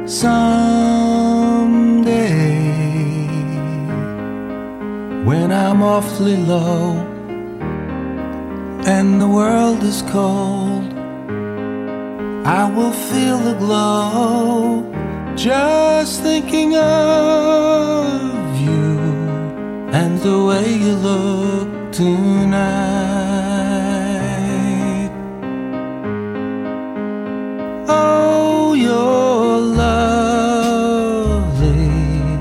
Someday, when I'm awfully low and the world is cold, I will feel the glow just thinking of you and the way you look tonight. Oh, you're lovely,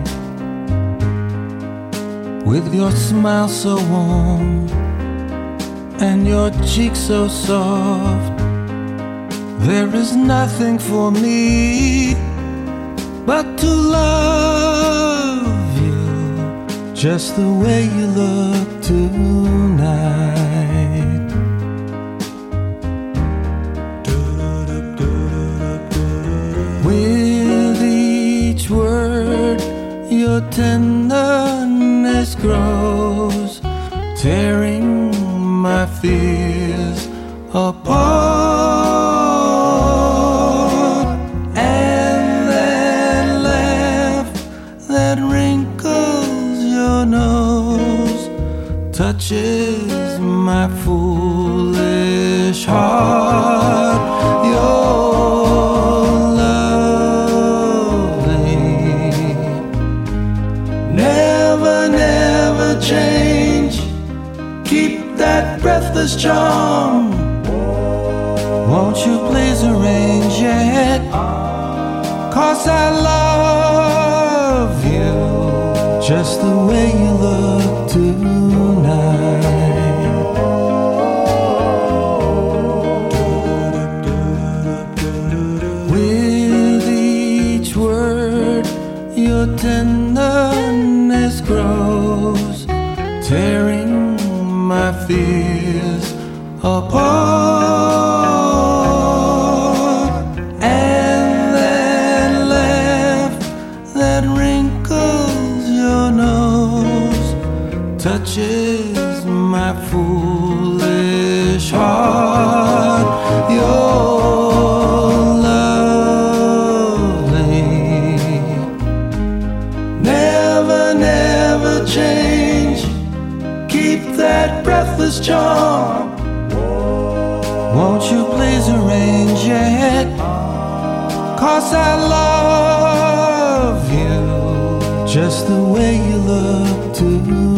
with your smile so warm and your cheeks so soft. There is nothing for me but to love you just the way you look tonight. With each word your tenderness grows, tearing my fears apart. And that laugh that wrinkles your nose touches my foolish heart. You're lovely, never, never change. Keep that breathless charm. Won't you please arrange it? 'Cause I love you just the way you look tonight. With each word your tenderness grows, tearing my fears apart. And that laugh that wrinkles your nose touches my foolish heart. You're lovely, never, never change. Keep that breathless charm. Won't you please arrange it? 'Cause I love you just the way you look tonight.